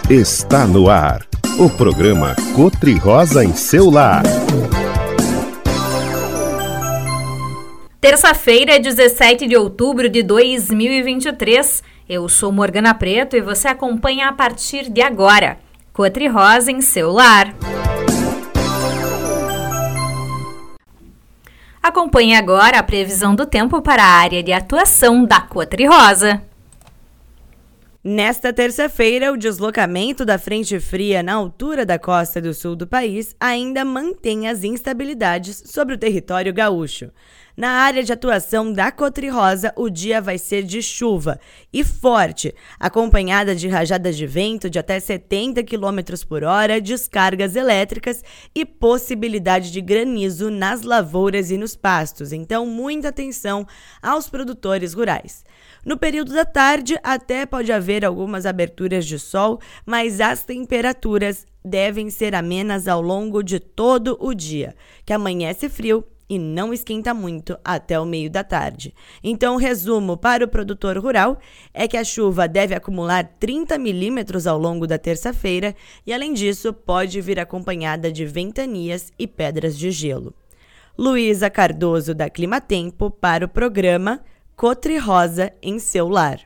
Está no ar, o programa Cotri-Rosa em seu lar. Terça-feira, 17 de outubro de 2023. Eu sou Morgana Preto e você acompanha a partir de agora. Cotri-Rosa em seu lar. Acompanhe agora a previsão do tempo para a área de atuação da Cotri-Rosa. Nesta terça-feira, o deslocamento da frente fria na altura da costa do sul do país ainda mantém as instabilidades sobre o território gaúcho. Na área de atuação da Cotri-Rosa, o dia vai ser de chuva e forte, acompanhada de rajadas de vento de até 70 km por hora, descargas elétricas e possibilidade de granizo nas lavouras e nos pastos. Então, muita atenção aos produtores rurais. No período da tarde, até pode haver algumas aberturas de sol, mas as temperaturas devem ser amenas ao longo de todo o dia, que amanhece frio e não esquenta muito até o meio da tarde. Então, o resumo para o produtor rural é que a chuva deve acumular 30 milímetros ao longo da terça-feira e, além disso, pode vir acompanhada de ventanias e pedras de gelo. Luísa Cardoso, da Climatempo, para o programa Cotri-Rosa em seu lar.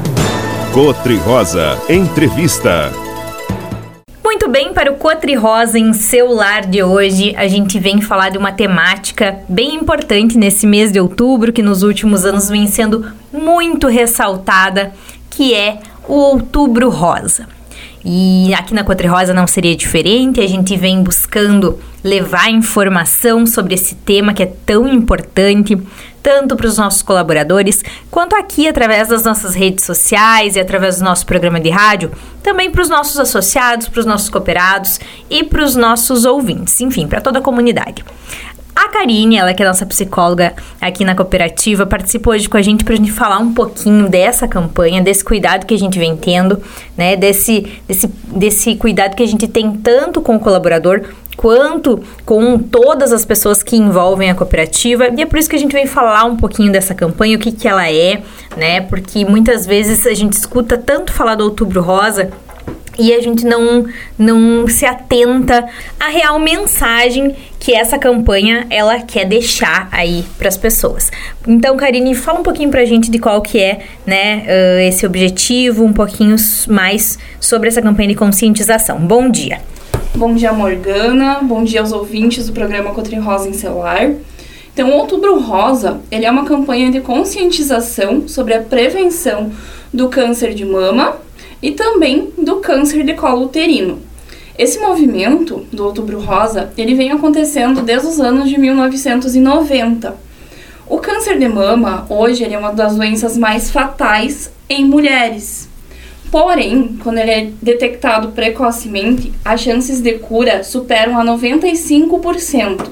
Cotri-Rosa Entrevista. Muito bem, para o Cotri-Rosa em seu lar de hoje, a gente vem falar de uma temática bem importante nesse mês de outubro, que nos últimos anos vem sendo muito ressaltada, que é o Outubro Rosa. E aqui na Cotri-Rosa não seria diferente, a gente vem buscando levar informação sobre esse tema que é tão importante, tanto para os nossos colaboradores, quanto aqui através das nossas redes sociais e através do nosso programa de rádio, também para os nossos associados, para os nossos cooperados e para os nossos ouvintes, enfim, para toda a comunidade. A Karine, ela que é nossa psicóloga aqui na cooperativa, participou hoje com a gente para a gente falar um pouquinho dessa campanha, desse cuidado que a gente vem tendo, né, desse cuidado que a gente tem tanto com o colaborador quanto com todas as pessoas que envolvem a cooperativa, e é por isso que a gente vem falar um pouquinho dessa campanha, o que ela é, né, porque muitas vezes a gente escuta tanto falar do Outubro Rosa e a gente não se atenta à real mensagem que essa campanha ela quer deixar aí para as pessoas. Então, Karine, fala um pouquinho pra gente de qual que é, né, esse objetivo, um pouquinho mais sobre essa campanha de conscientização. Bom dia. Bom dia, Morgana. Bom dia aos ouvintes do programa Cotri-Rosa em seu lar. Então, o Outubro Rosa, ele é uma campanha de conscientização sobre a prevenção do câncer de mama e também do câncer de colo uterino. Esse movimento do Outubro Rosa, ele vem acontecendo desde os anos de 1990. O câncer de mama, hoje, ele é uma das doenças mais fatais em mulheres. Porém, quando ele é detectado precocemente, as chances de cura superam a 95%.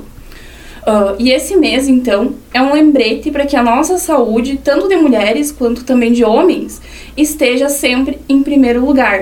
E esse mês, então, é um lembrete para que a nossa saúde, tanto de mulheres quanto também de homens, esteja sempre em primeiro lugar.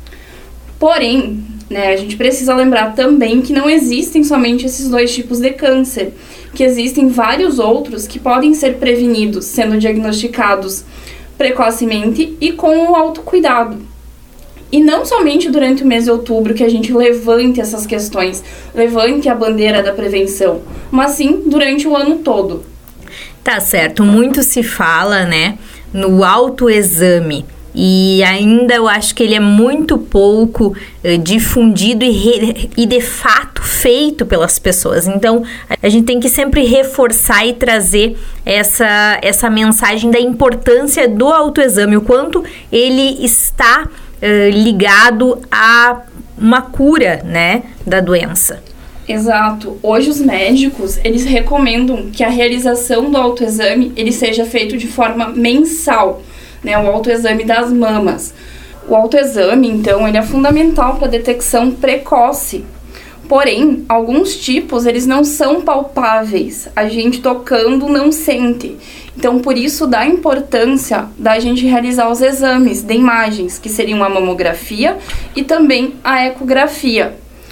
Porém, né, a gente precisa lembrar também que não existem somente esses dois tipos de câncer, que existem vários outros que podem ser prevenidos, sendo diagnosticados precocemente e com o autocuidado. E não somente durante o mês de outubro que a gente levante essas questões, levante a bandeira da prevenção, mas sim durante o ano todo. Tá certo, muito se fala, né, no autoexame. E ainda eu acho que ele é muito pouco difundido e de fato feito pelas pessoas. Então, a gente tem que sempre reforçar e trazer essa mensagem da importância do autoexame, o quanto ele está ligado a uma cura, né, da doença. Exato. Hoje os médicos, eles recomendam que a realização do autoexame ele seja feito de forma mensal, né, o autoexame das mamas. O autoexame, então, ele é fundamental para a detecção precoce. Porém, alguns tipos, eles não são palpáveis. A gente tocando não sente. Então, por isso, dá importância da gente realizar os exames de imagens, que seriam a mamografia e também a ecografia.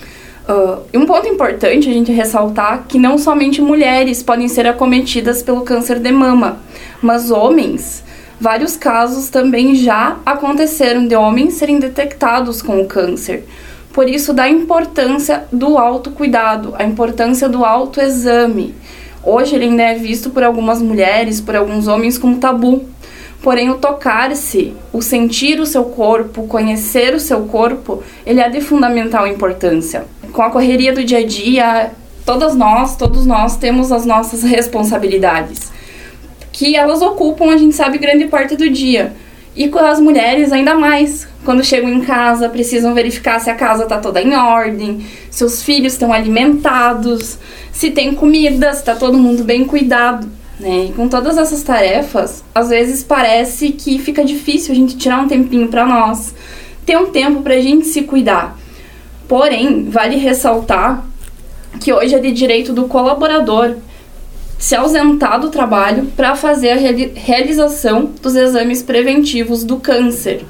E um ponto importante a gente ressaltar que não somente mulheres podem ser acometidas pelo câncer de mama, mas homens Vários casos também já aconteceram de homens serem detectados com o câncer. Por isso, da importância do autocuidado, a importância do autoexame. Hoje ele ainda é visto por algumas mulheres, por alguns homens como tabu. Porém, o tocar-se, o sentir o seu corpo, conhecer o seu corpo, ele é de fundamental importância. Com a correria do dia a dia, todos nós temos as nossas responsabilidades, que elas ocupam, a gente sabe, grande parte do dia. E com as mulheres ainda mais, quando chegam em casa, precisam verificar se a casa está toda em ordem, se os filhos estão alimentados, se tem comida, se está todo mundo bem cuidado, né? E com todas essas tarefas, às vezes parece que fica difícil a gente tirar um tempinho para nós, ter um tempo para a gente se cuidar. Porém, vale ressaltar que hoje é de direito do colaborador se ausentar do trabalho para fazer a realização dos exames preventivos do câncer.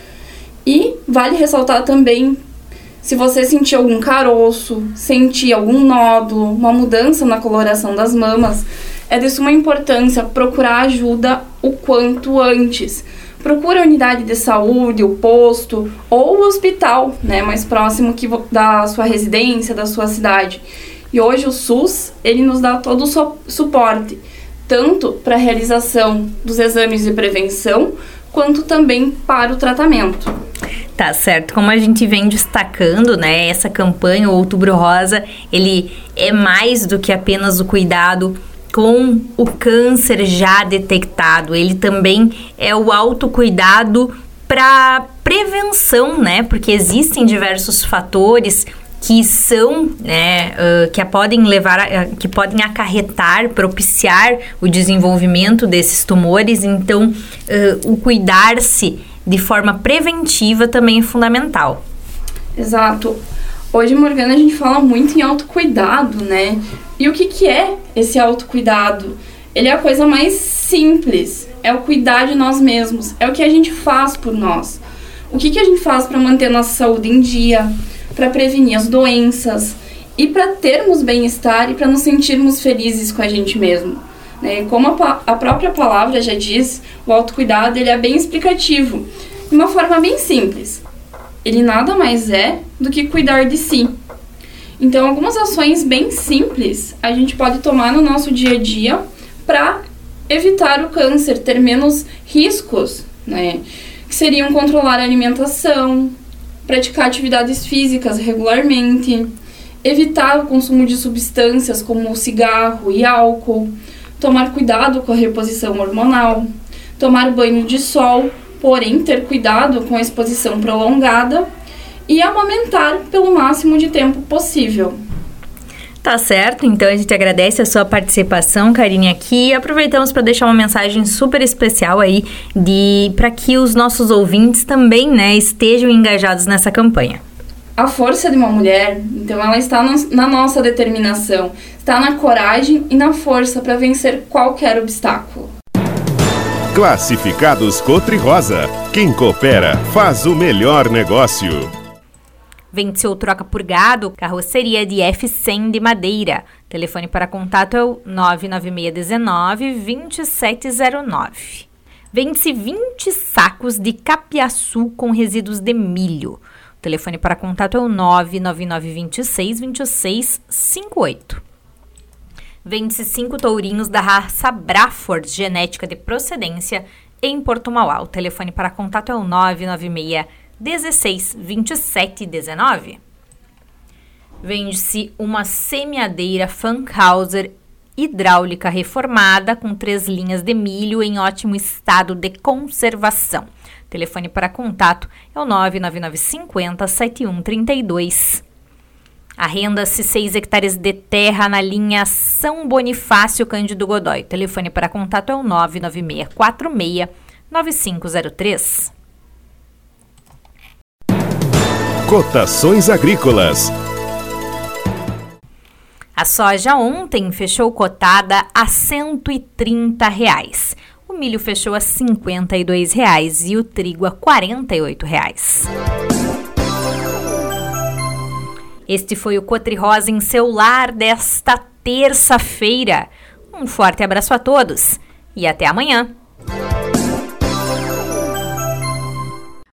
E vale ressaltar também, se você sentir algum caroço, sentir algum nódulo, uma mudança na coloração das mamas, é de suma importância procurar ajuda o quanto antes. Procure a unidade de saúde, o posto ou o hospital, né, mais próximo da sua residência, da sua cidade. E hoje o SUS, ele nos dá todo o suporte, tanto para a realização dos exames de prevenção, quanto também para o tratamento. Tá certo, como a gente vem destacando, né, essa campanha, o Outubro Rosa, ele é mais do que apenas o cuidado com o câncer já detectado, ele também é o autocuidado para prevenção, né, porque existem diversos fatores que são, né, que podem que podem acarretar, propiciar o desenvolvimento desses tumores. Então, o cuidar-se de forma preventiva também é fundamental. Exato. Hoje, Morgana, a gente fala muito em autocuidado, né? E o que é esse autocuidado? Ele é a coisa mais simples, é o cuidar de nós mesmos, é o que a gente faz por nós. O que a gente faz para manter nossa saúde em dia, para prevenir as doenças e para termos bem-estar e para nos sentirmos felizes com a gente mesmo, né? Como a própria palavra já diz, o autocuidado ele é bem explicativo, de uma forma bem simples. Ele nada mais é do que cuidar de si. Então, algumas ações bem simples a gente pode tomar no nosso dia a dia para evitar o câncer, ter menos riscos, né? Que seriam controlar a alimentação, praticar atividades físicas regularmente, evitar o consumo de substâncias como cigarro e álcool, tomar cuidado com a reposição hormonal, tomar banho de sol, porém ter cuidado com a exposição prolongada e amamentar pelo máximo de tempo possível. Tá certo, então a gente agradece a sua participação, Karine, aqui, e aproveitamos para deixar uma mensagem super especial aí para que os nossos ouvintes também, né, estejam engajados nessa campanha. A força de uma mulher, então, ela está na nossa determinação, está na coragem e na força para vencer qualquer obstáculo. Classificados Cotri-Rosa. Quem coopera faz o melhor negócio. Vende ou troca por gado, carroceria de F100 de madeira. Telefone para contato é o 99619-2709. Vende-se 20 sacos de capiaçu com resíduos de milho. O telefone para contato é o 99926-2658. Vende-se 5 tourinhos da raça Braford, genética de procedência, em Porto Mauá. O telefone para contato é o 996-16-2719. Vende-se uma semeadeira Funkhauser hidráulica reformada com 3 linhas de milho em ótimo estado de conservação. O telefone para contato é o 99950-7132. Arrenda-se 6 hectares de terra na linha São Bonifácio Cândido Godói. O telefone para contato é o 99646-9503. Cotações agrícolas. A soja ontem fechou cotada a R$ 130. O milho fechou a R$ 52 e o trigo a R$ 48. Este foi o Cotri-Rosa em seu lar desta terça-feira. Um forte abraço a todos e até amanhã.